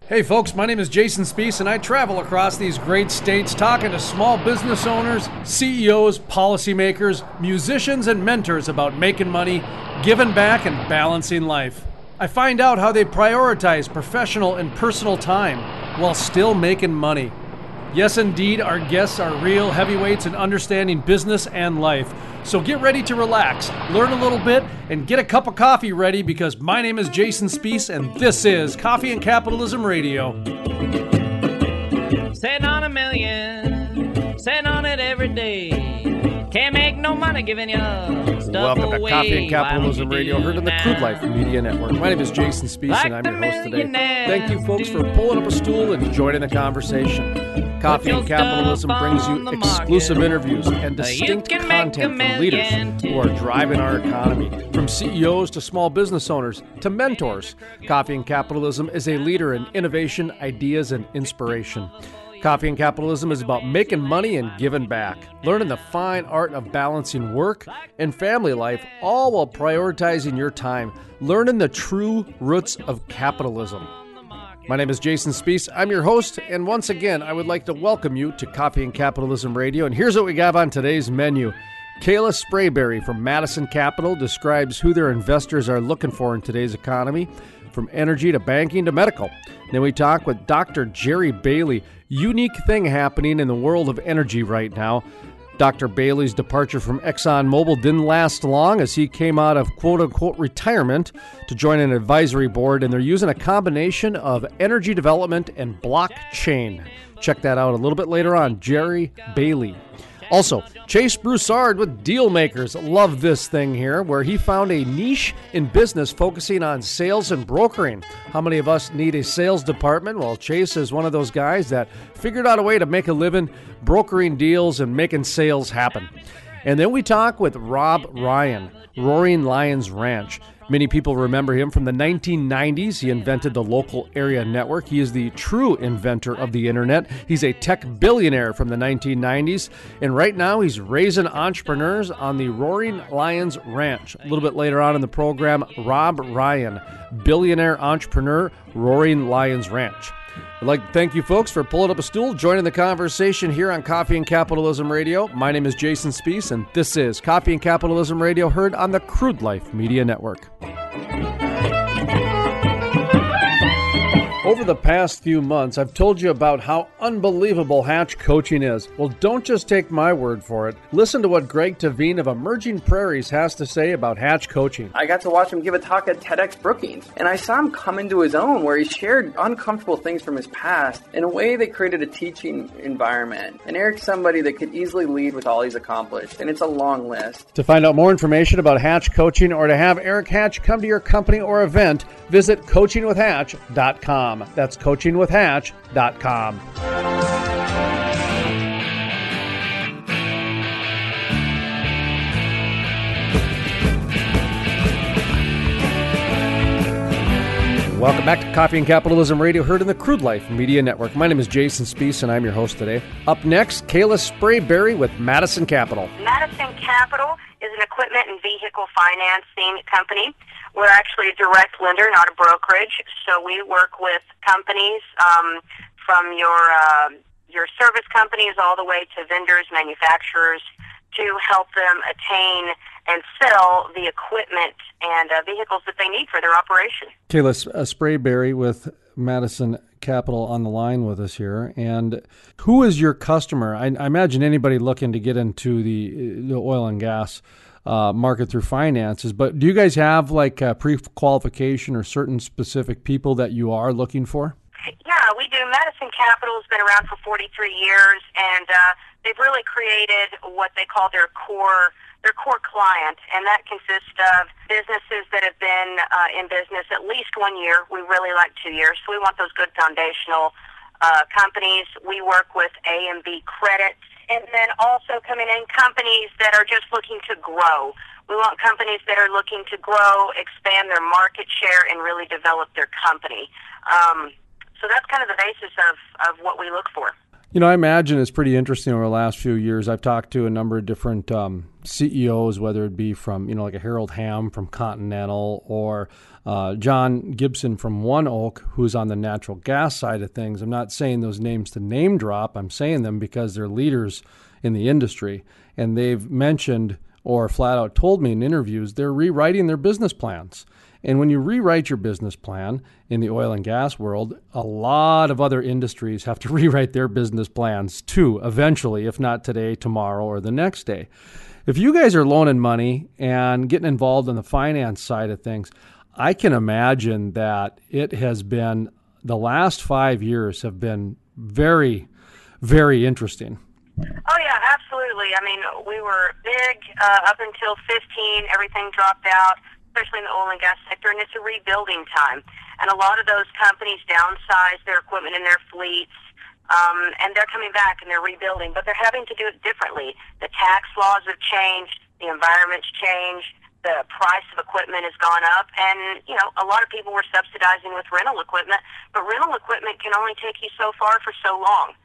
Hey folks, my name is Jason Spees and I travel across these great states talking to small business owners, CEOs, policymakers, musicians, and mentors about making money, giving back, and balancing life. I find out how they prioritize professional and personal time while still making money. Yes, indeed, our guests are real heavyweights in understanding business and life. So get ready to relax, learn a little bit, and get a cup of coffee ready because my name is Jason Spees and this is Coffee and Capitalism Radio. Sitting on $1 million, sitting on it every day. Can't make no money giving you stuff Welcome to away. Coffee and Capitalism Radio, heard on the Crude Life Media Network. My name is Jason Spees Like and I'm the your host today. millionaires Thank you folks for pulling up a stool and joining the conversation. Coffee and Capitalism brings you exclusive interviews and distinct content from leaders who are driving our economy. From CEOs to small business owners to mentors, Coffee and Capitalism is a leader in innovation, ideas, and inspiration. Coffee and Capitalism is about making money and giving back, learning the fine art of balancing work and family life, all while prioritizing your time, learning the true roots of capitalism. My name is Jason Spees. I'm your host, and once again, I would like to welcome you to Coffee and Capitalism Radio. And here's what we have on today's menu. Kayla Sprayberry from Madison Capital describes who their investors are looking for in today's economy, from energy to banking to medical. Then we talk with Dr. Jerry Bailey. Unique thing happening in the world of energy right now. Dr. Bailey's departure from ExxonMobil didn't last long as he came out of quote-unquote retirement to join an advisory board, and they're using a combination of energy development and blockchain. Check that out a little bit later on. Jerry Bailey. Also, Chase Broussard with Dealmakers. Love this thing here, where he found a niche in business focusing on sales and brokering. How many of us need a sales department? Well, Chase is one of those guys that figured out a way to make a living brokering deals and making sales happen. And then we talk with Rob Ryan, Roaring Lions Ranch. Many people remember him from the 1990s. He invented the local area network. He is the true inventor of the internet. He's a tech billionaire from the 1990s. And right now he's raising entrepreneurs on the Roaring Lions Ranch. A little bit later on in the program, Rob Ryan, billionaire entrepreneur, Roaring Lions Ranch. I'd like to thank you folks for pulling up a stool, joining the conversation here on Coffee and Capitalism Radio. My name is Jason Spees, and this is Coffee and Capitalism Radio, heard on the Crude Life Media Network. Over the past few months, I've told you about how unbelievable Hatch coaching is. Well, don't just take my word for it. Listen to what Greg Tavine of Emerging Prairies has to say about Hatch coaching. I got to watch him give a talk at TEDx Brookings, and I saw him come into his own where he shared uncomfortable things from his past in a way that created a teaching environment. And Eric's somebody that could easily lead with all he's accomplished, and it's a long list. To find out more information about Hatch coaching or to have Eric Hatch come to your company or event, visit coachingwithhatch.com. That's coachingwithhatch.com. Welcome back to Coffee and Capitalism Radio, heard in the Crude Life Media Network. My name is Jason Spees, and I'm your host today. Up next, Kayla Sprayberry with Madison Capital. Madison Capital is an equipment and vehicle financing company. We're actually a direct lender, not a brokerage. So we work with companies from your service companies all the way to vendors, manufacturers, to help them attain and sell the equipment and vehicles that they need for their operation. Kayla Sprayberry with Madison Capital on the line with us here. And who is your customer? I imagine anybody looking to get into the oil and gas market through finances, but do you guys have like a pre-qualification or certain specific people that you are looking for? Yeah, we do. Madison Capital has been around for 43 years, and they've really created what they call their core client, and that consists of businesses that have been in business at least 1 year. We really like 2 years, so we want those good foundational companies. We work with A and B credits, and then also coming in companies that are just looking to grow. We want companies that are looking to grow, expand their market share, and really develop their company. So that's kind of the basis of what we look for. I imagine it's pretty interesting over the last few years. I've talked to a number of different CEOs, whether it be from, like a Harold Hamm from Continental or John Gibson from One Oak, who's on the natural gas side of things. I'm not saying those names to name drop. I'm saying them because they're leaders in the industry. And they've mentioned or flat out told me in interviews they're rewriting their business plans. And when you rewrite your business plan in the oil and gas world, a lot of other industries have to rewrite their business plans too, eventually, if not today, tomorrow, or the next day. If you guys are loaning money and getting involved in the finance side of things, I can imagine that it has been, the last 5 years have been very, very interesting. Oh, yeah, absolutely. I mean, we were big up until 2015. Everything dropped out, especially in the oil and gas sector, and it's a rebuilding time. And a lot of those companies downsized their equipment in their fleets, and they're coming back and they're rebuilding, but they're having to do it differently. The tax laws have changed, the environment's changed, the price of equipment has gone up, and, a lot of people were subsidizing with rental equipment, but rental equipment can only take you so far for so long.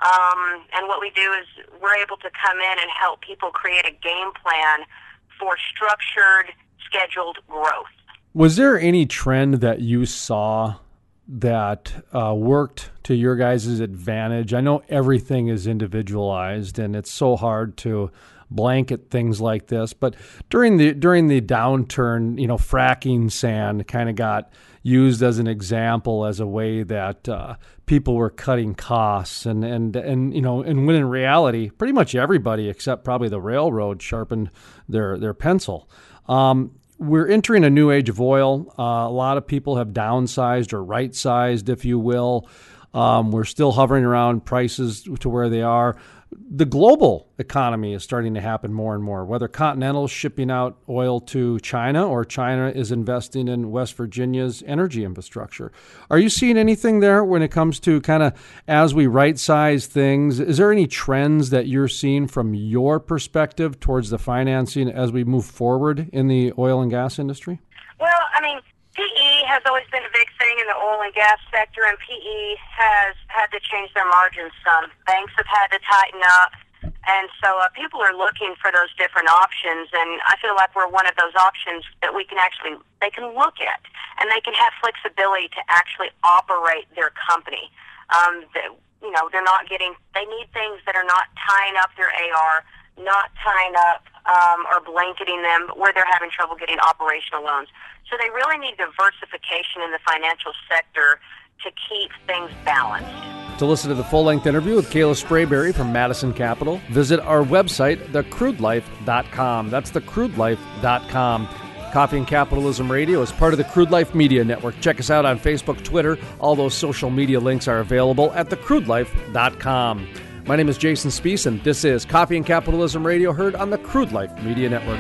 And what we do is we're able to come in and help people create a game plan for structured, scheduled growth. Was there any trend that you saw that worked to your guys' advantage? I know everything is individualized and it's so hard to blanket things like this, but during the downturn, fracking sand kind of got used as an example as a way that people were cutting costs and when in reality, pretty much everybody except probably the railroad sharpened their pencil. We're entering a new age of oil. A lot of people have downsized or right-sized, if you will. We're still hovering around prices to where they are. The global economy is starting to happen more and more, whether Continental's shipping out oil to China or China is investing in West Virginia's energy infrastructure. Are you seeing anything there when it comes to kind of as we right-size things? Is there any trends that you're seeing from your perspective towards the financing as we move forward in the oil and gas industry? Well, I mean, PE has always been a big thing in the oil and gas sector, and PE has had to change their margins some. Banks have had to tighten up, and so people are looking for those different options, and I feel like we're one of those options that they can look at, and they can have flexibility to actually operate their company. They're not they need things that are not tying up their AR, not tying up or blanketing them where they're having trouble getting operational loans. So they really need diversification in the financial sector to keep things balanced. To listen to the full-length interview with Kayla Sprayberry from Madison Capital, visit our website, thecrudelife.com. That's thecrudelife.com. Coffee and Capitalism Radio is part of the Crude Life Media Network. Check us out on Facebook, Twitter. All those social media links are available at thecrudelife.com. My name is Jason Spiess, and this is Coffee and Capitalism Radio, heard on the Crude Life Media Network.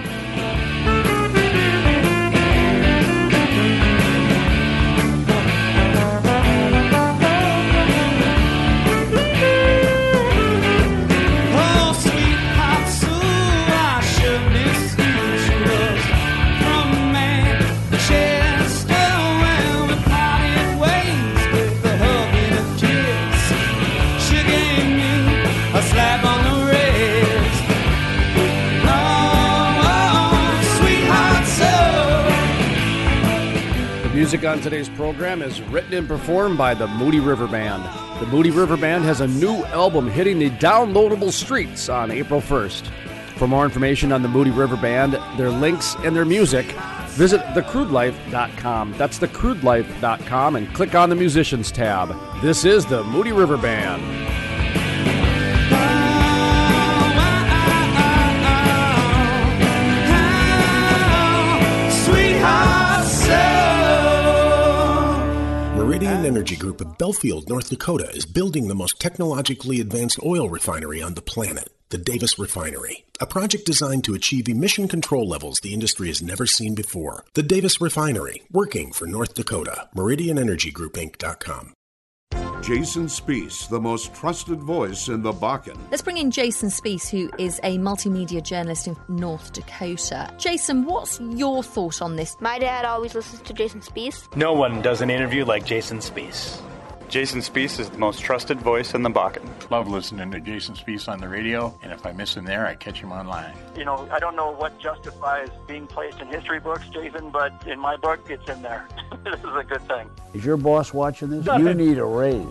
Music on today's program is written and performed by the Moody River Band. The Moody River Band has a new album hitting the downloadable streets on April 1st. For more information on the Moody River Band, their links, and their music, visit thecrudelife.com. That's thecrudelife.com and click on the Musicians tab. This is the Moody River Band. Meridian Energy Group of Belfield, North Dakota is building the most technologically advanced oil refinery on the planet, the Davis Refinery, a project designed to achieve emission control levels the industry has never seen before. The Davis Refinery, working for North Dakota. MeridianEnergyGroupInc.com. Jason Spiess, the most trusted voice in the Bakken. Let's bring in Jason Spiess, who is a multimedia journalist in North Dakota. Jason, what's your thought on this? My dad always listens to Jason Spiess. No one does an interview like Jason Spiess. Jason Spiess is the most trusted voice in the Bakken. Love listening to Jason Spiess on the radio, and if I miss him there, I catch him online. You know, I don't know what justifies being placed in history books, Jason, but in my book, it's in there. This is a good thing. Is your boss watching this? You need a raise.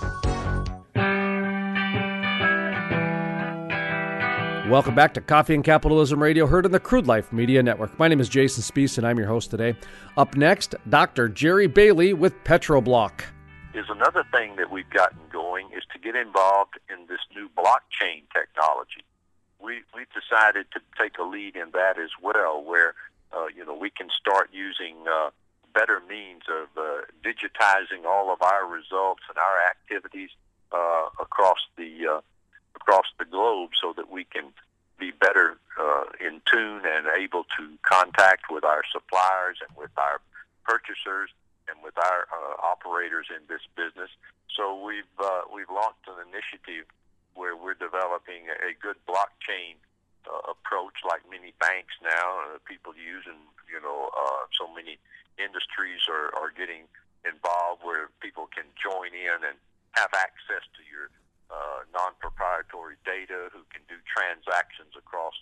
Welcome back to Coffee and Capitalism Radio, heard on the Crude Life Media Network. My name is Jason Spiess, and I'm your host today. Up next, Dr. Jerry Bailey with Petroblock. Is another thing that we've gotten going is to get involved in this new blockchain technology. We've decided to take a lead in that as well, where we can start using better means of digitizing all of our results and our activities across the globe, so that we can be better in tune and able to contact with our suppliers and with our purchasers and with our operators in this business. So we've launched an initiative where we're developing a good blockchain approach, like many banks now people use, and so many industries are getting involved, where people can join in and have access to your non-proprietary data, who can do transactions across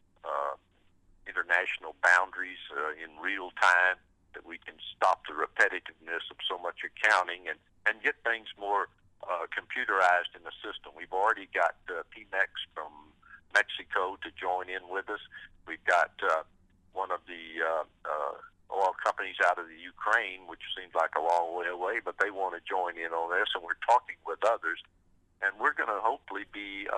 international boundaries in real time, that we can stop the repetitiveness of so much accounting and get things more computerized in the system. We've already got Pemex from Mexico to join in with us. We've got one of the oil companies out of the Ukraine, which seems like a long way away, but they want to join in on this, and we're talking with others. And we're going to hopefully be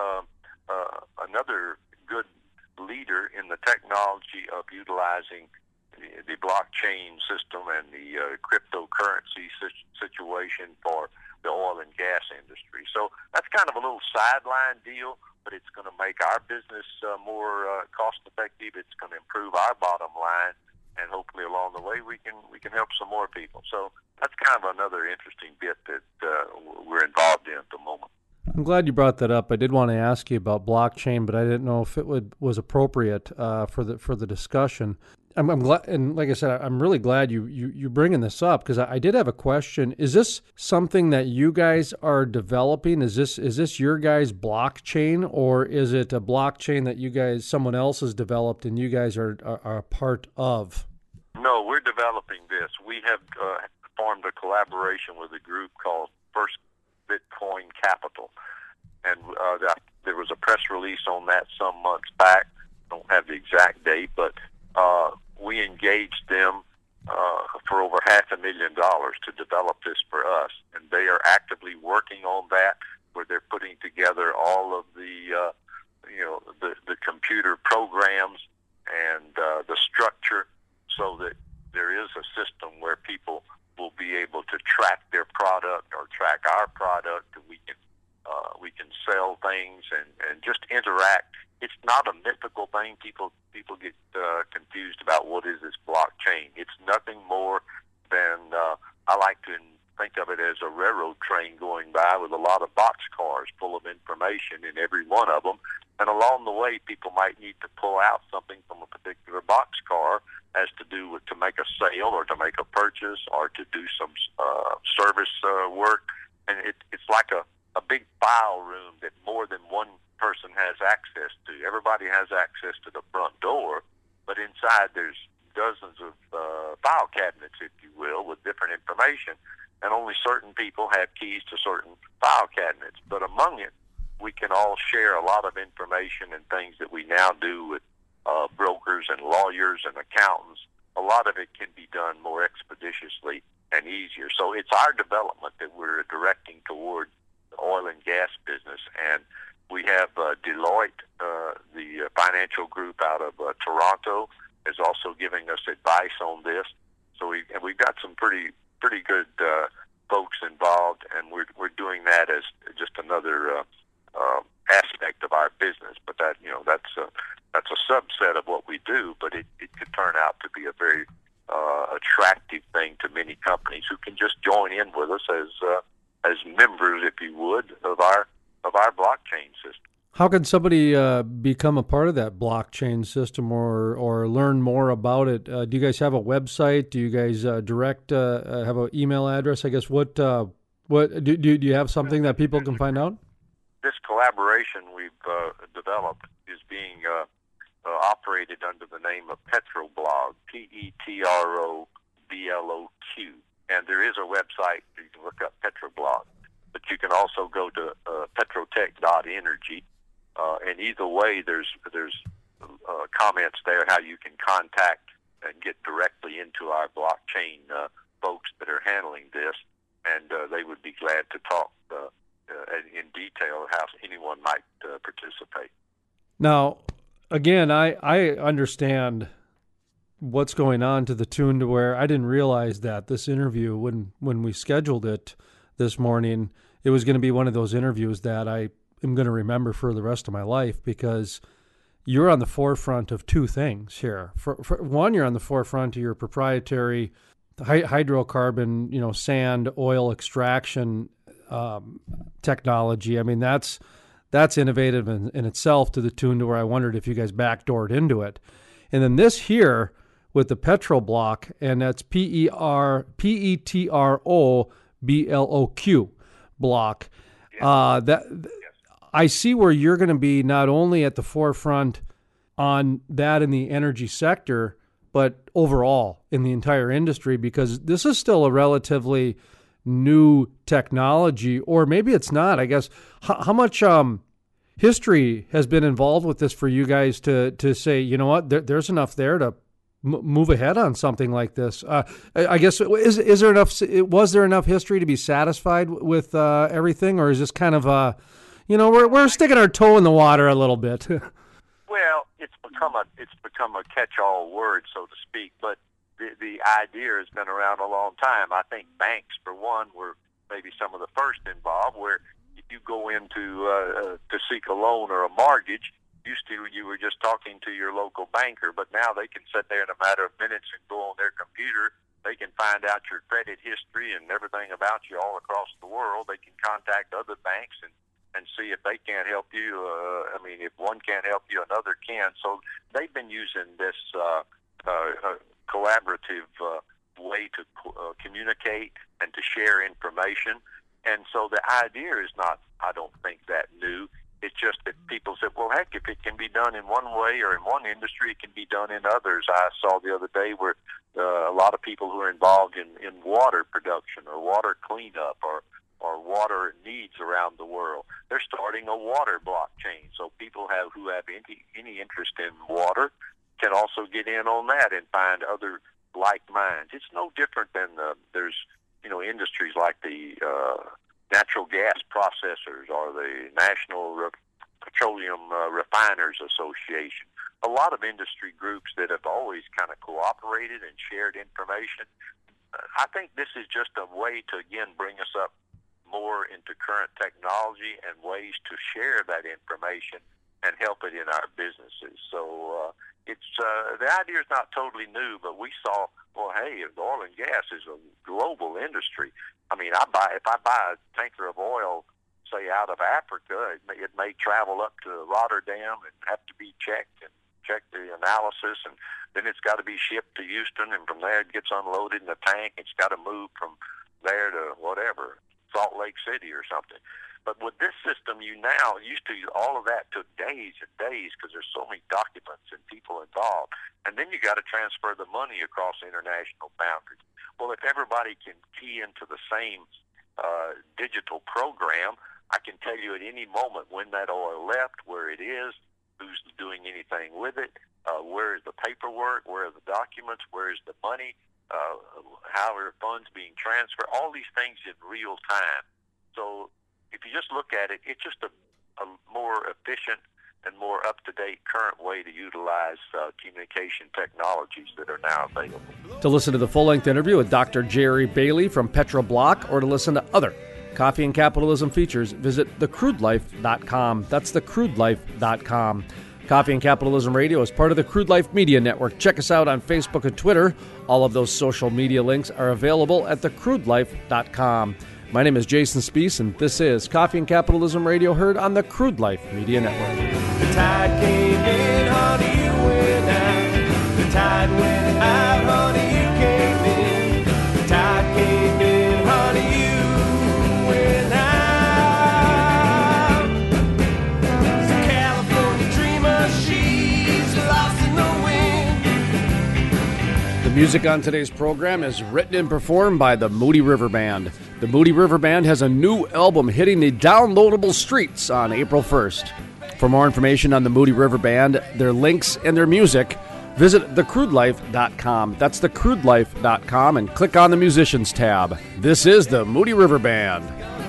another good leader in the technology of utilizing the blockchain system and the cryptocurrency situation for the oil and gas industry. So that's kind of a little sideline deal, but it's going to make our business more cost effective. It's going to improve our bottom line, and hopefully along the way we can help some more people. So that's kind of another interesting bit that we're involved in at the moment. I'm glad you brought that up. I did want to ask you about blockchain, but I didn't know if it was appropriate for the discussion. I'm glad, and like I said, I'm really glad you bringing this up, because I did have a question. Is this something that you guys are developing? Is this your guys' blockchain, or is it a blockchain that someone else has developed and you guys are a part of? No, we're developing this. We have formed a collaboration with a group called First Bitcoin Capital, and there was a press release on that some months back. I don't have the exact date, but we engaged them for over $500,000 to develop this for us, and they are actively working on that, where they're putting together all of the computer programs and the structure, so that there is a system where people will be able to track their product or track our product, and we can sell things and just interact. It's not a mythical thing. People get confused about what is this blockchain. It's nothing more than I like to think of it as a railroad train going by with a lot of box cars full of information in every one of them. And along the way, people might need to pull out something from a particular box car, as to do with to make a sale or to make a purchase or to do some service work. And it's like a big file room that more than one person has access to. Everybody has access to the front door, but inside there's dozens of file cabinets, if you will, with different information, and only certain people have keys to certain file cabinets. But among it, we can all share a lot of information and things that we now do with brokers and lawyers and accountants. A lot of it can be done more expeditiously and easier. So it's our development that we're directing toward the oil and gas business. And we have Deloitte, the financial group out of Toronto, is also giving us advice on this. So we've got some pretty good folks involved, and we're doing that as just another aspect of our business. But that's a subset of what we do. But it could turn out to be a very attractive thing to many companies who can just join in with us as members, if you would, of our blockchain system. How can somebody become a part of that blockchain system or learn more about it? Do you guys have a website? Do you guys have an email address? I guess what What do you have something that people can find out? This collaboration we've developed is being operated under the name of Petroblog, Petrobloq, and there is a website you can look up Petroblog, but you can also go to petrotech.energy, and either way there's comments there how you can contact and get directly into our blockchain folks that are handling this, and they would be glad to talk in detail how anyone might participate. Now, again, I understand what's going on to the tune to where I didn't realize that this interview, when we scheduled it this morning, it was going to be one of those interviews that I am going to remember for the rest of my life, because you're on the forefront of two things here. For one, you're on the forefront of your proprietary hydrocarbon, sand, oil extraction technology. I mean, that's innovative in itself, to the tune to where I wondered if you guys backdoored into it. And then this here with the Petrobloq, and that's Petrobloq block. I see where you're going to be not only at the forefront on that in the energy sector, but overall in the entire industry, because this is still a relatively new technology, or maybe it's not. I guess how much history has been involved with this for you guys to say, you know what, there's enough there to move ahead on something like this. I guess is there enough? Was there enough history to be satisfied with everything, or is this kind of we're sticking our toe in the water a little bit? Well, it's become a catch-all word, so to speak, but the idea has been around a long time. I think banks, for one, were maybe some of the first involved, where if you go into to seek a loan or a mortgage, used to you were just talking to your local banker, but now they can sit there in a matter of minutes and go on their computer. They can find out your credit history and everything about you all across the world. They can contact other banks and see if they can't help you. If one can't help you, another can. So they've been using this collaborative way to communicate and to share information. And so the idea is not, I don't think, that new. It's just that people said, well, heck, if it can be done in one way or in one industry, it can be done in others. I saw the other day where a lot of people who are involved in water production or water cleanup or water needs around the world, they're starting a water blockchain. So people who have any interest in water can also get in on that and find other like minds. It's no different than there's industries like the natural gas processors or the National Petroleum Refiners Association. A lot of industry groups that have always kind of cooperated and shared information. I think this is just a way to, again, bring us up more into current technology and ways to share that information and help it in our businesses. So it's the idea is not totally new, but we saw, well, hey, if oil and gas is a global industry. I mean, if I buy a tanker of oil, say out of Africa, it may travel up to Rotterdam and have to be checked and check the analysis, and then it's got to be shipped to Houston, and from there it gets unloaded in a tank. It's got to move from there to whatever, Salt Lake City or something. But with this system, used to all of that took days and days because there's so many documents and people involved. And then you got to transfer the money across international boundaries. Well, if everybody can key into the same digital program, I can tell you at any moment when that oil left, where it is, who's doing anything with it, where is the paperwork, where are the documents, where is the money, how are funds being transferred, all these things in real time. So if you just look at it, it's just a more efficient and more up-to-date current way to utilize communication technologies that are now available. To listen to the full-length interview with Dr. Jerry Bailey from Petrobloq, or to listen to other Coffee and Capitalism features, visit thecrudelife.com. That's thecrudelife.com. Coffee and Capitalism Radio is part of the Crude Life Media Network. Check us out on Facebook and Twitter. All of those social media links are available at thecrudelife.com. My name is Jason Spees, and this is Coffee and Capitalism Radio, heard on the Crude Life Media Network. The tide came in, honey, you went out. The tide went out, honey, you came in. The tide came in, honey, you Music on today's program is written and performed by the Moody River Band. The Moody River Band has a new album hitting the downloadable streets on April 1st. For more information on the Moody River Band, their links, and their music, visit thecrudelife.com. That's thecrudelife.com and click on the Musicians tab. This is the Moody River Band.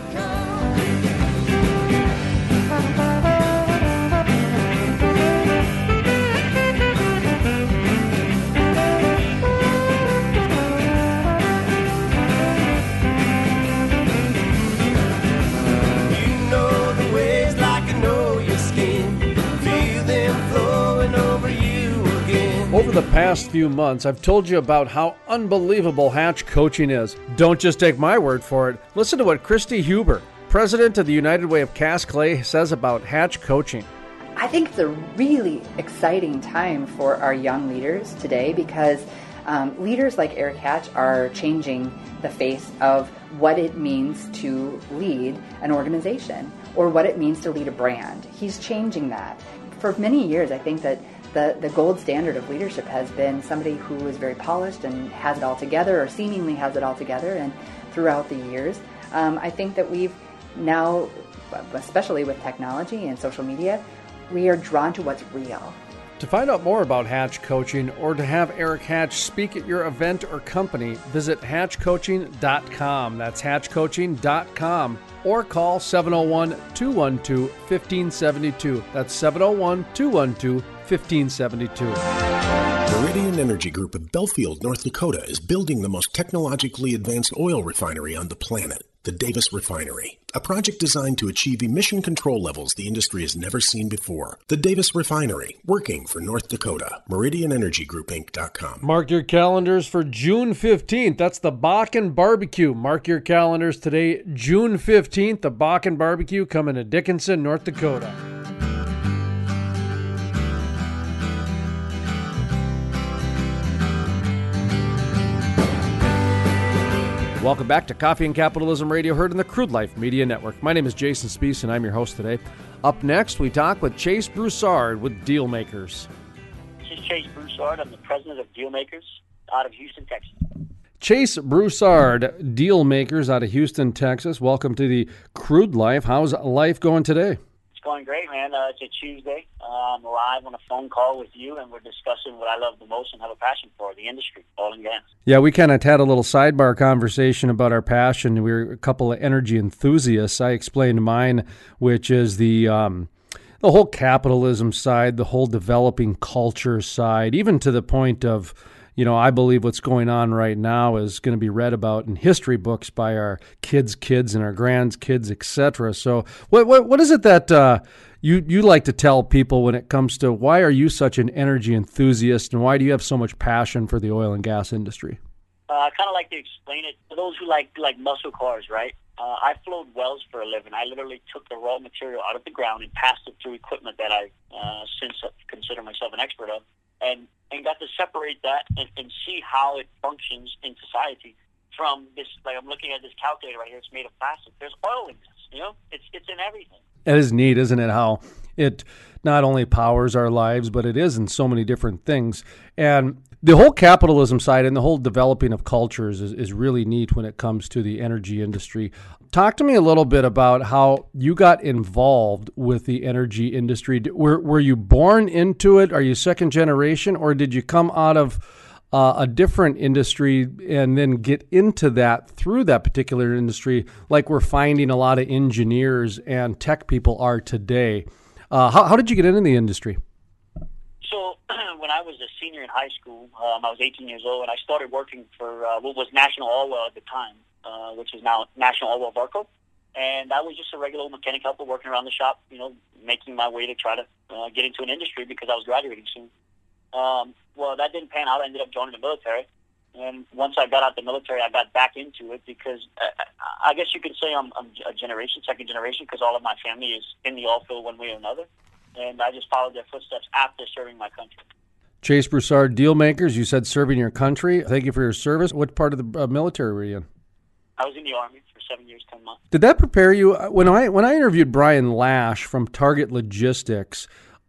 Over the past few months, I've told you about how unbelievable Hatch coaching is. Don't just take my word for it. Listen to what Christy Huber, president of the United Way of Cast Clay, says about Hatch coaching. I think it's a really exciting time for our young leaders today because leaders like Eric Hatch are changing the face of what it means to lead an organization or what it means to lead a brand. He's changing that. For many years, I think that the gold standard of leadership has been somebody who is very polished and has it all together or seemingly has it all together. And throughout the years, I think that we've now, especially with technology and social media, we are drawn to what's real. To find out more about Hatch Coaching or to have Eric Hatch speak at your event or company, visit hatchcoaching.com. That's hatchcoaching.com. Or call 701-212-1572. That's 701-212-1572. Meridian Energy Group of Belfield, North Dakota is building the most technologically advanced oil refinery on the planet, the Davis Refinery, a project designed to achieve emission control levels the industry has never seen before. The Davis Refinery, working for North Dakota. MeridianEnergyGroupInc.com. Mark your calendars for June 15th. That's the Bakken Barbecue. Mark your calendars today, June 15th, the Bakken Barbecue coming to Dickinson, North Dakota. Welcome back to Coffee and Capitalism Radio, heard in the Crude Life Media Network. My name is Jason Spees, and I'm your host today. Up next, we talk with Chase Broussard with Dealmakers. This is Chase Broussard. I'm the president of Dealmakers out of Houston, Texas. Chase Broussard, Dealmakers out of Houston, Texas. Welcome to the Crude Life. How's life going today? It's going great, man. It's a Tuesday. I'm live on a phone call with you, and we're discussing what I love the most and have a passion for, the industry, oil and gas. Yeah, we kind of had a little sidebar conversation about our passion. We were a couple of energy enthusiasts. I explained mine, which is the whole capitalism side, the whole developing culture side, even to the point of, you know, I believe what's going on right now is going to be read about in history books by our kids' kids and our grandkids, etc. So what is it that you like to tell people when it comes to why are you such an energy enthusiast and why do you have so much passion for the oil and gas industry? I kind of like to explain it to those who like muscle cars, right? I flowed wells for a living. I literally took the raw material out of the ground and passed it through equipment that I since consider myself an expert of, and got to separate that and see how it functions in society from this. Like, I'm looking at this calculator right here. It's made of plastic. There's oil in this, you know? It's in everything. It is neat, isn't it, how it not only powers our lives, but it is in so many different things. And the whole capitalism side and the whole developing of cultures is really neat when it comes to the energy industry. Talk to me a little bit about how you got involved with the energy industry. Were you born into it? Are you second generation? Or did you come out of a different industry and then get into that through that particular industry, like we're finding a lot of engineers and tech people are today? How did you get into the industry? So when I was a senior in high school, I was 18 years old, and I started working for what was National Oilwell at the time, which is now National Oilwell Varco. And I was just a regular old mechanic helper working around the shop, you know, making my way to try to get into an industry because I was graduating soon. Well, that didn't pan out. I ended up joining the military. And once I got out the military, I got back into it because I guess you could say I'm a second generation, because all of my family is in the oil field one way or another. And I just followed their footsteps after serving my country. Chase Broussard, Dealmakers, you said serving your country. Thank you for your service. What part of the military were you in? I was in the Army for 7 years, 10 months. Did that prepare you? When I interviewed Brian Lash from Target Logistics,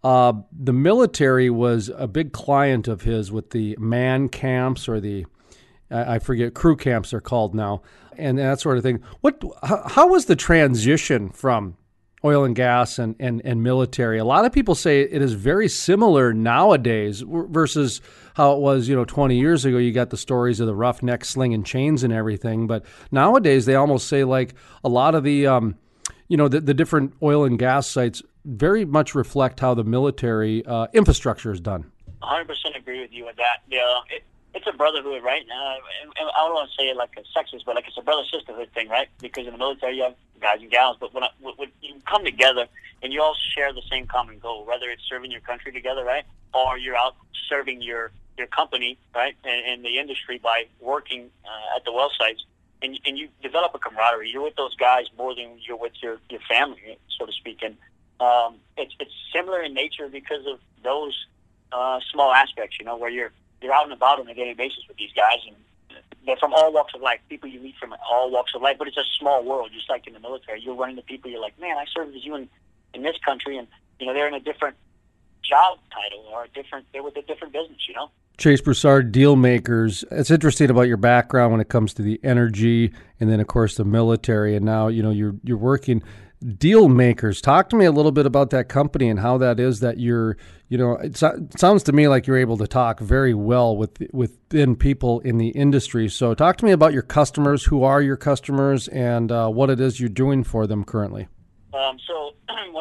the military was a big client of his with the man camps or the, I forget, crew camps they're called now, and that sort of thing. How was the transition from oil and gas and military? A lot of people say it is very similar nowadays versus how it was, 20 years ago. You got the stories of the roughnecks slinging chains and everything, but nowadays they almost say like a lot of the, the different oil and gas sites very much reflect how the military infrastructure is done. 100% agree with you with that. Yeah, it's a brotherhood, right? I don't want to say it like a sexist, but like it's a brother-sisterhood thing, right? Because in the military you have guys and gals, but when you come together and you all share the same common goal, whether it's serving your country together, right, or you're out serving your company, right, and the industry by working at the well sites, and you develop a camaraderie. You're with those guys more than you're with your family, so to speak. And it's similar in nature because of those small aspects, where you're out and about on a daily basis with these guys, and they're from all walks of life, people you meet from all walks of life, but it's a small world, just like in the military. You're running to people, you're like, man, I served as you in this country, and, they're in a different job title or they're with a different business, Chase Broussard, Deal Makers. It's interesting about your background when it comes to the energy and then, of course, the military, and now, you're working Deal Makers. Talk to me a little bit about that company and how that is that you're, it sounds to me like you're able to talk very well within people in the industry. So talk to me about your customers, who are your customers, and what it is you're doing for them currently. So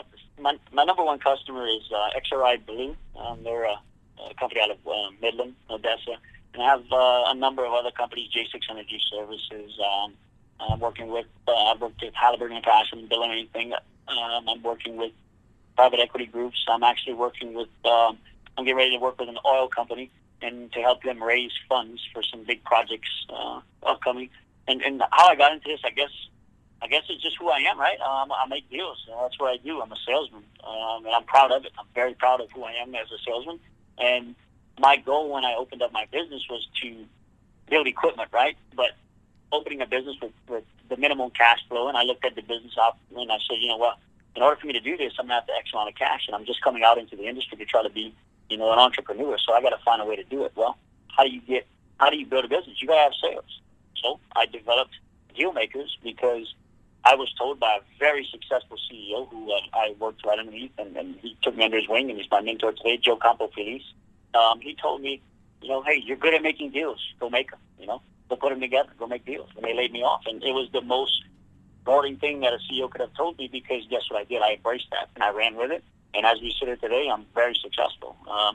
my number one customer is XRI Blue. They're a company out of Midland, Odessa. And I have a number of other companies, J6 Energy Services. I'm working with, I've worked with Halliburton and Passion, Bill and Anything. I'm working with private equity groups. I'm actually working with, I'm getting ready to work with an oil company and to help them raise funds for some big projects upcoming. And how I got into this, I guess it's just who I am, right? I make deals. That's what I do. I'm a salesman, and I'm proud of it. I'm very proud of who I am as a salesman. And my goal when I opened up my business was to build equipment, right? But opening a business with the minimum cash flow, and I looked at the business up and I said, in order for me to do this, I'm going to have to X amount of cash, and I'm just coming out into the industry to try to be, an entrepreneur. So I got to find a way to do it. Well, how do you build a business? You got to have sales. So I developed Deal Makers because I was told by a very successful CEO who I worked right underneath, and he took me under his wing, and he's my mentor today, Joe Campo Feliz. He told me, hey, you're good at making deals. Go make them, Go put them together. Go make deals. And they laid me off. And it was the most rewarding thing that a CEO could have told me, because guess what I did? I embraced that, and I ran with it. And as we sit here today, I'm very successful.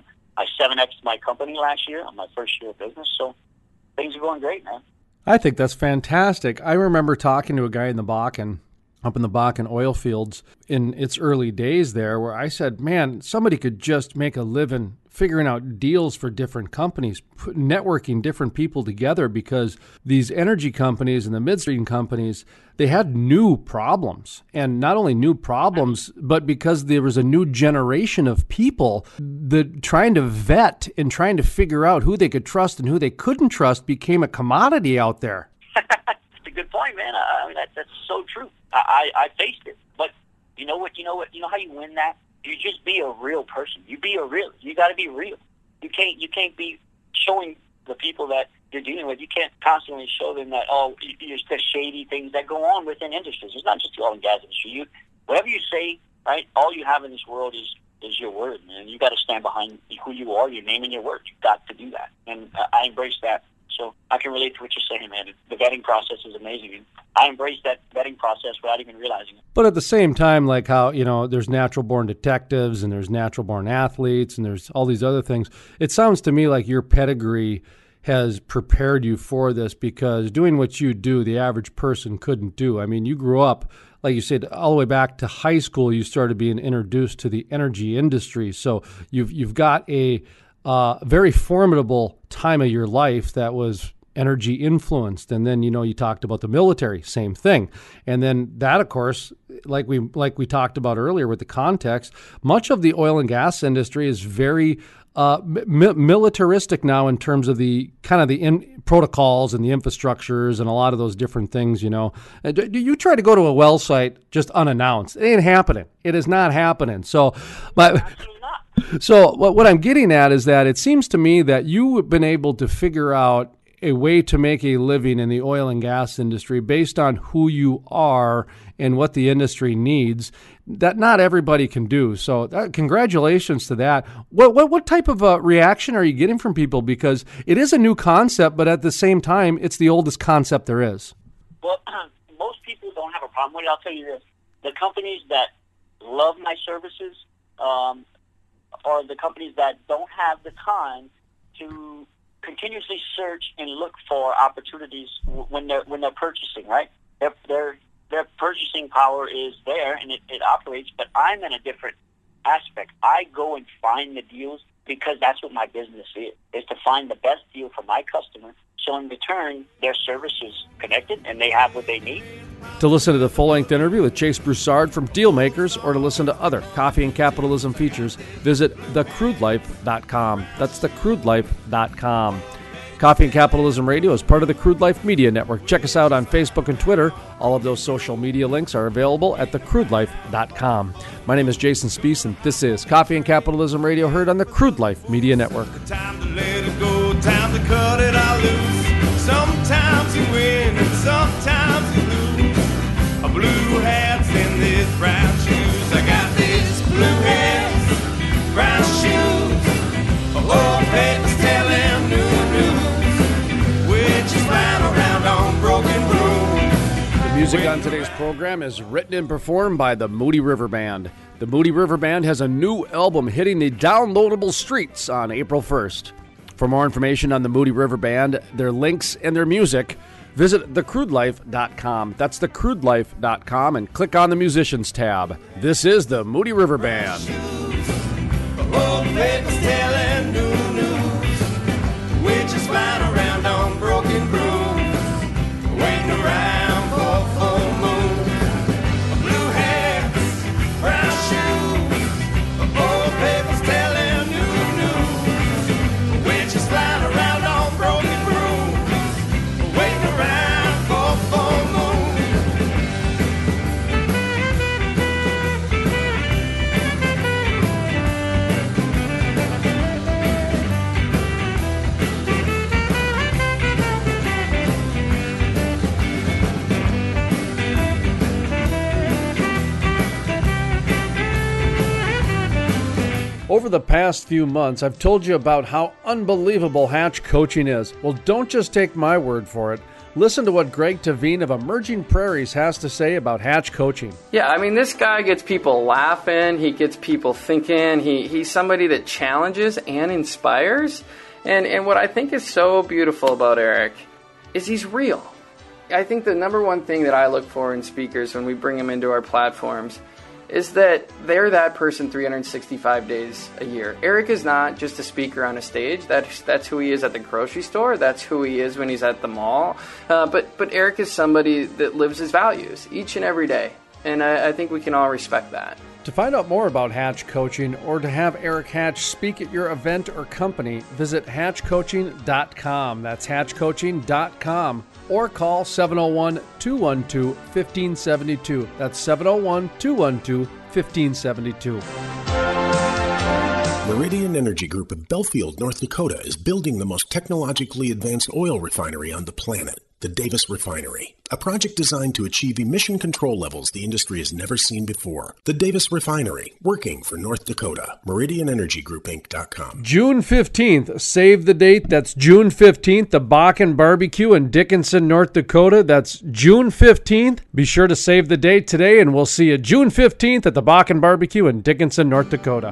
I 7X'd my company last year on my first year of business. So things are going great, man. I think that's fantastic. I remember talking to a guy in the Bakken, up in the Bakken oil fields in its early days there, where I said, man, somebody could just make a living figuring out deals for different companies, networking different people together, because these energy companies and the midstream companies, they had new problems. And not only new problems, but because there was a new generation of people that trying to vet and trying to figure out who they could trust and who they couldn't trust became a commodity out there. That's a good point, man. I mean, that's so true. I faced it. But you know what? You know how you win that? You just be a real person. You be a real. You got to be real. You can't be showing the people that you're dealing with. You can't constantly show them that there's the shady things that go on within industries. It's not just the oil and gas industry. Whatever you say, right? All you have in this world is your word, man. You got to stand behind who you are, your name and your word. You got to do that, and I embrace that. So I can relate to what you're saying, man. The vetting process is amazing. And I embrace that vetting process without even realizing it. But at the same time, like how, there's natural-born detectives and there's natural-born athletes and there's all these other things, it sounds to me like your pedigree has prepared you for this, because doing what you do, the average person couldn't do. I mean, you grew up, like you said, all the way back to high school, you started being introduced to the energy industry. So you've got a very formidable time of your life that was energy influenced. And then, you talked about the military, same thing. And then that, of course, like we talked about earlier with the context, much of the oil and gas industry is very militaristic now in terms of the kind of the protocols and the infrastructures and a lot of those different things, Do you try to go to a well site just unannounced? It ain't happening. It is not happening. So, but absolutely not. So what I'm getting at is that it seems to me that you have been able to figure out a way to make a living in the oil and gas industry based on who you are and what the industry needs that not everybody can do. So congratulations to that. What type of reaction are you getting from people? Because it is a new concept, but at the same time, it's the oldest concept there is. Well, most people don't have a problem with it. I'll tell you this. The companies that love my services are the companies that don't have the time to continuously search and look for opportunities when they're purchasing, right? Their purchasing power is there and it operates, but I'm in a different aspect. I go and find the deals because that's what my business is to find the best deal for my customer. So in return, their service is connected and they have what they need. To listen to the full-length interview with Chase Broussard from Dealmakers or to listen to other Coffee and Capitalism features, visit thecrudelife.com. That's thecrudelife.com. Coffee and Capitalism Radio is part of the Crude Life Media Network. Check us out on Facebook and Twitter. All of those social media links are available at thecrudelife.com. My name is Jason Spiess, and this is Coffee and Capitalism Radio, heard on the Crude Life Media Network. Time to let it go, time to cut it all loose. Sometimes you win and sometimes you lose. A blue hat's in these brown shoes. I got these blue hats, brown shoes. Old papers telling new news. Witches flying around on broken broom. The music on today's program is written and performed by the Moody River Band. The Moody River Band has a new album hitting the downloadable streets on April 1st. For more information on the Moody River Band, their links, and their music, visit thecrudelife.com. That's thecrudelife.com and click on the Musicians tab. This is the Moody River Band. Old papers telling new news. Witches flying around on broken broom. Waiting around for full moon. Blue hats, brown shoes. Old papers telling new news. Witches flying around on broken broom. Waiting around for full moon. Over the past few months, I've told you about how unbelievable Hatch Coaching is. Well, don't just take my word for it. Listen to what Greg Tavine of Emerging Prairies has to say about Hatch Coaching. Yeah, I mean, this guy gets people laughing. He gets people thinking. He's somebody that challenges and inspires. And what I think is so beautiful about Eric is he's real. I think the number one thing that I look for in speakers when we bring them into our platforms is that they're that person 365 days a year. Eric is not just a speaker on a stage. That's who he is at the grocery store. That's who he is when he's at the mall. But Eric is somebody that lives his values each and every day. And I think we can all respect that. To find out more about Hatch Coaching or to have Eric Hatch speak at your event or company, visit hatchcoaching.com. That's hatchcoaching.com. Or call 701-212-1572. That's 701-212-1572. Meridian Energy Group of Belfield, North Dakota is building the most technologically advanced oil refinery on the planet, the Davis Refinery, a project designed to achieve emission control levels the industry has never seen before. The Davis Refinery, working for North Dakota. MeridianEnergyGroupInc.com. June 15th, save the date. That's June 15th, the Bakken Barbecue in Dickinson, North Dakota. That's June 15th. Be sure to save the date today, and we'll see you June 15th at the Bakken Barbecue in Dickinson, North Dakota.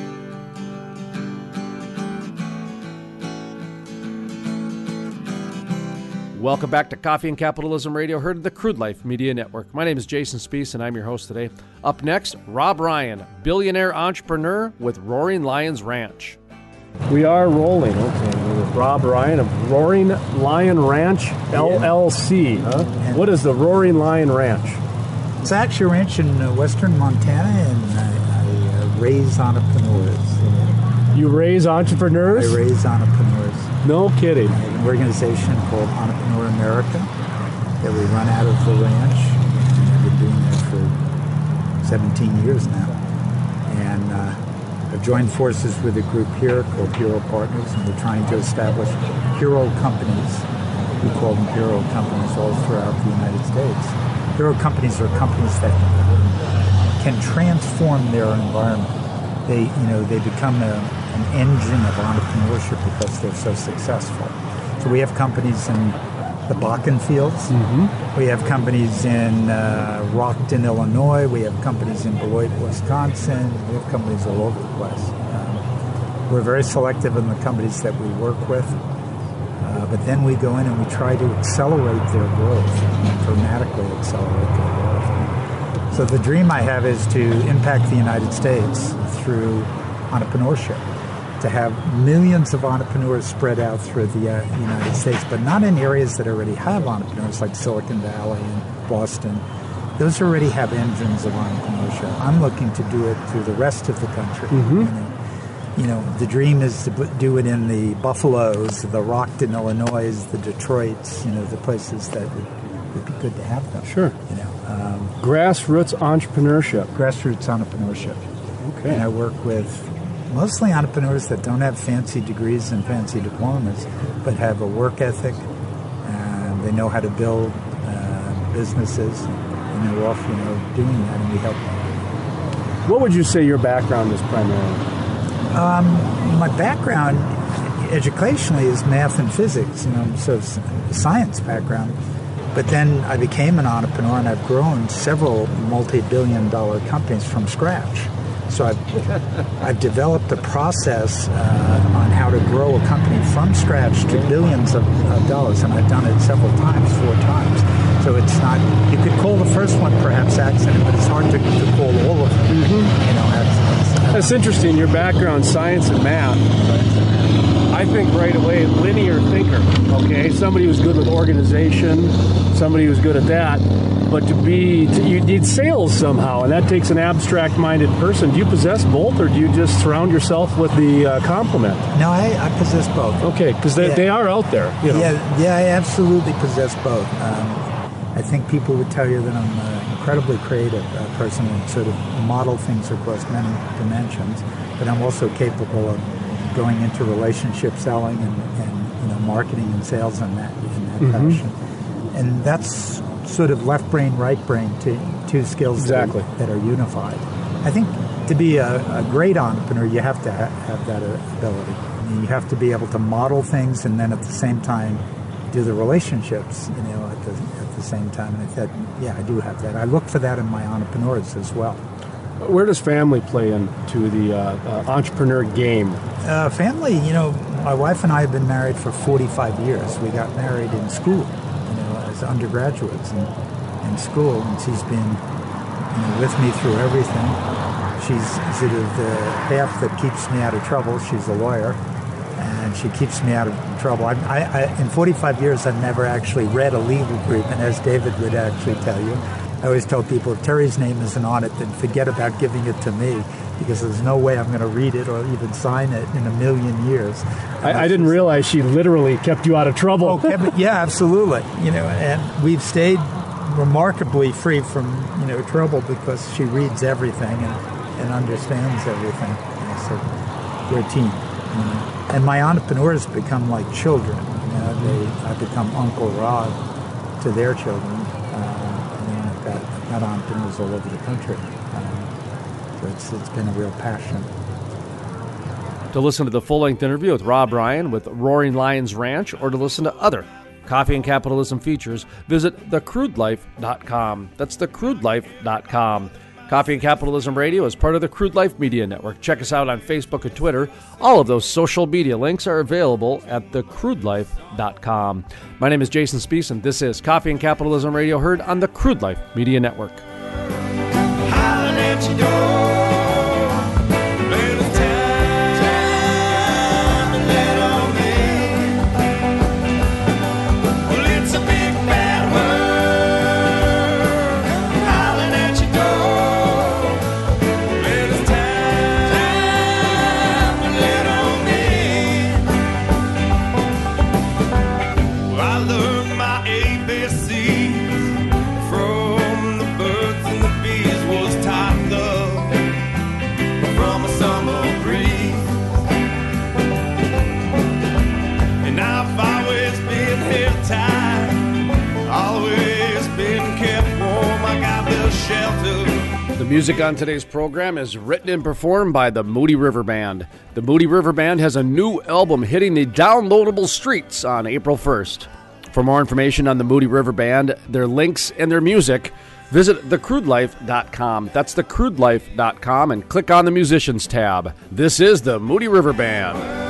Welcome back to Coffee and Capitalism Radio, heard of the Crude Life Media Network. My name is Jason Spiess, and I'm your host today. Up next, Rob Ryan, billionaire entrepreneur with Roaring Lions Ranch. We are rolling, okay, with Rob Ryan of Roaring Lion Ranch, LLC. Huh? What is the Roaring Lion Ranch? It's actually a ranch in western Montana, and I raise entrepreneurs. You raise entrepreneurs? I raise entrepreneurs. No kidding. I have an organization called Entrepreneur America that we run out of the ranch. I've been doing that for 17 years now. And I've joined forces with a group here called Hero Partners, and we're trying to establish hero companies. We call them hero companies all throughout the United States. Hero companies are companies that can transform their environment. They become an engine of entrepreneurship because they're so successful. So we have companies in the Bakken fields. Mm-hmm. We have companies in Rockton, Illinois. We have companies in Beloit, Wisconsin. We have companies all over the place. We're very selective in the companies that we work with. But then we go in and we try to accelerate their growth, dramatically accelerate their growth. So the dream I have is to impact the United States through entrepreneurship, to have millions of entrepreneurs spread out through the United States, but not in areas that already have entrepreneurs like Silicon Valley and Boston. Those already have engines of entrepreneurship. I'm looking to do it through the rest of the country. Mm-hmm. The dream is to do it in the Buffaloes, the Rockton, Illinois, the Detroits, the places that would be good to have them. Sure. Grassroots entrepreneurship. Grassroots entrepreneurship. Okay. And I work with mostly entrepreneurs that don't have fancy degrees and fancy diplomas, but have a work ethic, and they know how to build businesses, and they're off, doing that, and we help them. What would you say your background is primarily? My background educationally is math and physics, so science background. But then I became an entrepreneur, and I've grown several multi-billion-dollar companies from scratch. So I've developed a process on how to grow a company from scratch to billions of dollars, and I've done it several times, 4 times. So it's not, you could call the first one perhaps accident, but it's hard to call all of them, accidents. That's interesting, your background, science and math. I think right away, linear thinker, okay? Somebody who's good with organization, somebody who's good at that, but you need sales somehow, and that takes an abstract-minded person. Do you possess both, or do you just surround yourself with the complement? No, I possess both. Okay, because they are out there. Yeah, I absolutely possess both. I think people would tell you that I'm an incredibly creative person and sort of model things across many dimensions, but I'm also capable of going into relationship selling and marketing and sales in that fashion. And that's sort of left brain, right brain, two skills that are unified. I think to be a great entrepreneur, you have to have that ability. I mean, you have to be able to model things and then at the same time do the relationships, at the same time. And I thought, I do have that. I look for that in my entrepreneurs as well. Where does family play into the entrepreneur game? Family, my wife and I have been married for 45 years. We got married in school, as undergraduates in school, and she's been with me through everything. She's sort of the half that keeps me out of trouble. She's a lawyer, and she keeps me out of trouble. I in 45 years, I've never actually read a legal agreement, as David would actually tell you. I always tell people, if Terry's name isn't on it, then forget about giving it to me, because there's no way I'm going to read it or even sign it in a million years. I didn't realize she literally kept you out of trouble. Yeah, absolutely. And we've stayed remarkably free from, trouble because she reads everything and understands everything. So we're a team. And my entrepreneurs become like children. I become Uncle Rod to their children. I've got entrepreneurs all over the country. So it's been a real passion. To listen to the full-length interview with Rob Ryan with Roaring Lions Ranch, or to listen to other Coffee and Capitalism features, visit thecrudelife.com. That's thecrudelife.com. Coffee and Capitalism Radio is part of the Crude Life Media Network. Check us out on Facebook and Twitter. All of those social media links are available at thecrudelife.com. My name is Jason Spiess, and this is Coffee and Capitalism Radio, heard on the Crude Life Media Network. Hollering at your door. From the birds and the bees was taught love. Music on today's program is written and performed by the Moody River Band. The Moody River Band has a new album hitting the downloadable streets on April 1st. For more information on the Moody River Band, their links, and their music, visit thecrudelife.com. That's thecrudelife.com and click on the Musicians tab. This is the Moody River Band.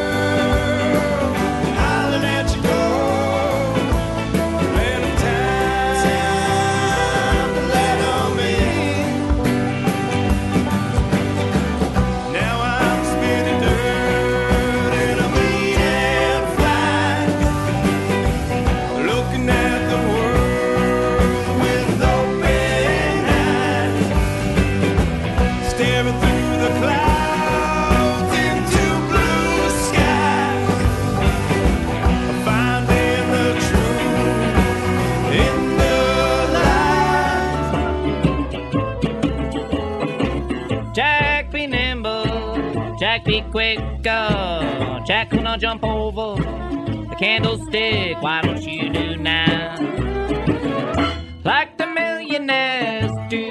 Jack, be quick, Jack, will not jump over the candlestick. Why don't you do now, like the millionaires do?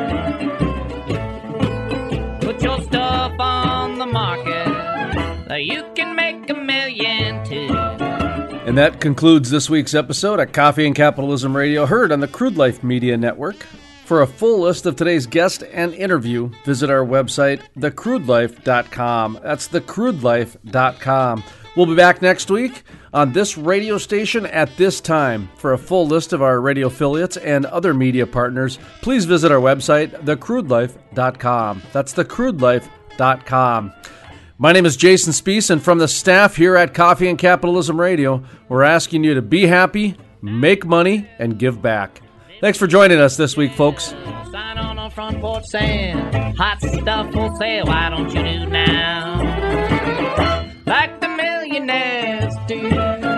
Put your stuff on the market, you can make $1 million too. And that concludes this week's episode of Coffee and Capitalism Radio, heard on the Crude Life Media Network. For a full list of today's guest and interview, visit our website, thecrudelife.com. That's thecrudelife.com. We'll be back next week on this radio station at this time. For a full list of our radio affiliates and other media partners, please visit our website, thecrudelife.com. That's thecrudelife.com. My name is Jason Spees, and from the staff here at Coffee and Capitalism Radio, we're asking you to be happy, make money, and give back. Thanks for joining us this week, folks. Sign on our front porch saying, hot stuff for sale, why don't you do now, like the millionaires do?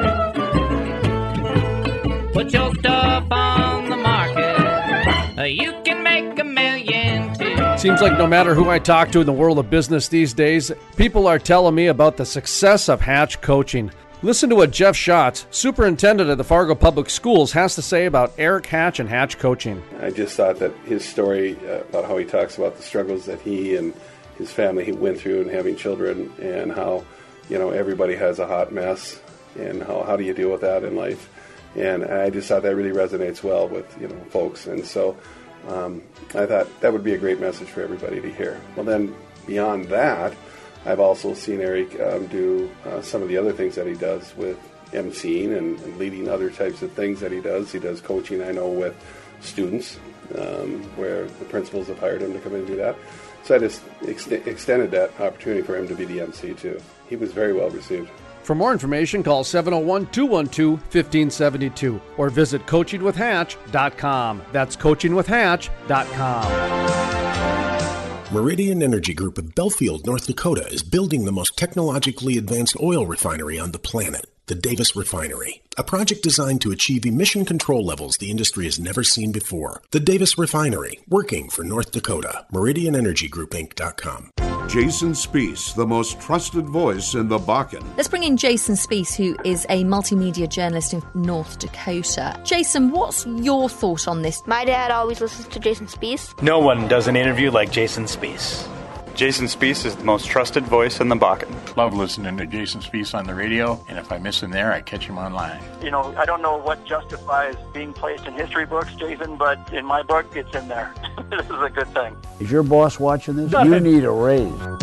Put your stuff on the market, you can make $1 million too. Seems like no matter who I talk to in the world of business these days, people are telling me about the success of Hatch Coaching. Listen to what Jeff Schatz, superintendent of the Fargo Public Schools, has to say about Eric Hatch and Hatch Coaching. I just thought that his story about how he talks about the struggles that he and his family went through and having children, and how, everybody has a hot mess, and how do you deal with that in life. And I just thought that really resonates well with, folks. And so I thought that would be a great message for everybody to hear. Well, then beyond that, I've also seen Eric do some of the other things that he does with emceeing and leading other types of things that he does. He does coaching, I know, with students, where the principals have hired him to come in and do that. So I just extended that opportunity for him to be the MC, too. He was very well received. For more information, call 701-212-1572 or visit coachingwithhatch.com. That's coachingwithhatch.com. Meridian Energy Group of Belfield, North Dakota is building the most technologically advanced oil refinery on the planet, the Davis Refinery, a project designed to achieve emission control levels the industry has never seen before. The Davis Refinery, working for North Dakota. MeridianEnergyGroupInc.com. Jason Spees, the most trusted voice in the Bakken. Let's bring in Jason Spees, who is a multimedia journalist in North Dakota. Jason, what's your thought on this? My dad always listens to Jason Spees. No one does an interview like Jason Spees. Jason Spees is the most trusted voice in the Bakken. Love listening to Jason Spees on the radio, and if I miss him there, I catch him online. I don't know what justifies being placed in history books, Jason, but in my book, it's in there. This is a good thing. Is your boss watching this? You need a raise.